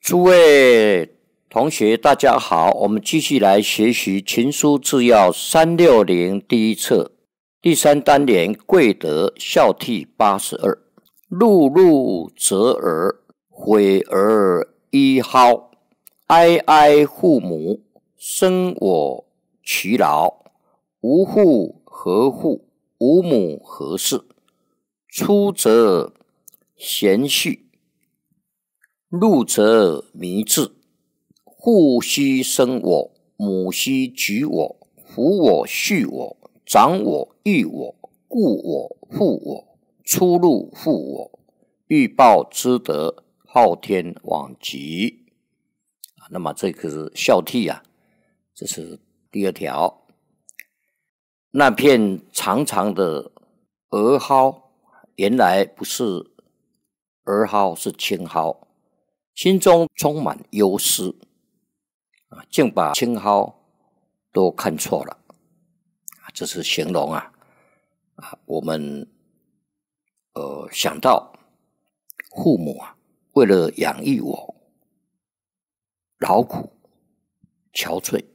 诸位同学大家好，我们继续来学习群书治要360第一册第3单元贵德孝悌82。碌碌折耳，悔而依蒿。哀哀父母，生我劬劳。无父何父，无母何事。出则贤序，入则迷志。父兮生我，母兮举我，扶我恤我，长我育我，故我负我，出入负我，欲报之德，昊天罔极。那么这个是孝悌啊，这是第2条。那片长长的儿蒿，原来不是儿蒿，是青蒿，心中充满忧思，竟把青蒿都看错了。这是形容我们想到父母为了养育我，劳苦憔悴。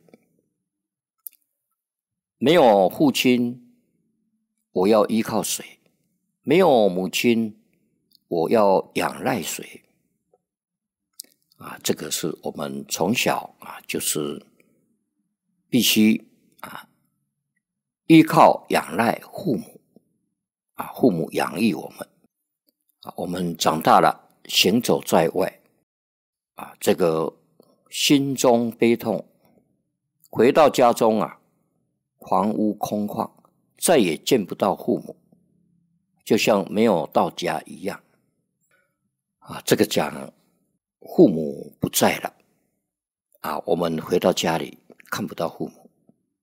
没有父亲，我要依靠谁？没有母亲，我要仰赖谁？这个是我们从小就是必须依靠仰赖父母父母养育我们我们长大了，行走在外这个心中悲痛，回到家中房屋空旷，再也见不到父母，就像没有到家一样这个讲父母不在了我们回到家里看不到父母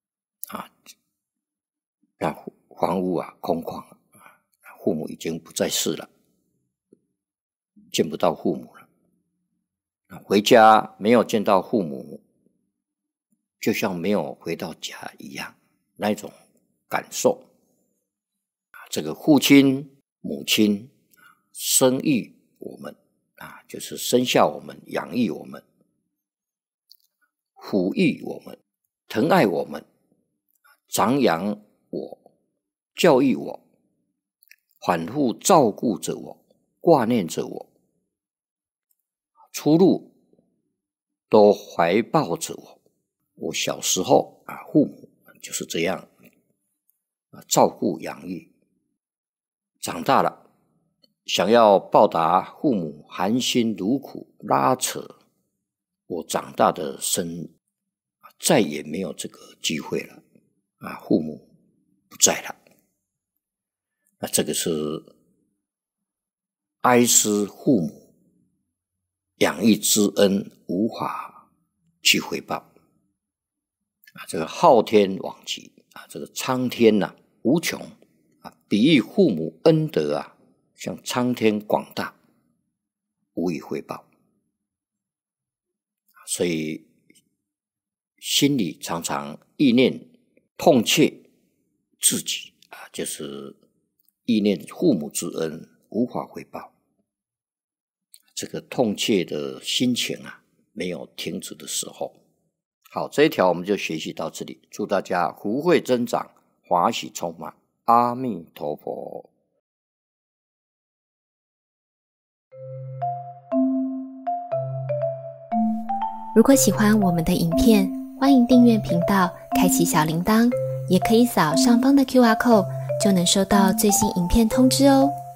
让房屋空旷父母已经不在世了，见不到父母了。回家没有见到父母，就像没有回到家一样，那种感受。这个父亲母亲生育我们就是生下我们，养育我们，抚育我们，疼爱我们，长养我，教育我，反复照顾着我，挂念着我，出入都怀抱着我。我小时候父母就是这样照顾养育，长大了想要报答父母含辛茹苦拉扯我长大的生，再也没有这个机会了父母不在了。这个是哀思父母养育之恩无法去回报这个昊天罔极这个苍天无穷比喻父母恩德像苍天广大，无以回报。所以心里常常意念痛切自己就是意念父母之恩无法回报，这个痛切的心情没有停止的时候。好，这一条我们就学习到这里，祝大家福慧增长，欢喜充满，阿弥陀佛。 如果喜欢我们的影片，欢迎订阅频道，开启小铃铛，也可以扫上方的 QR code，就能收到最新影片通知哦。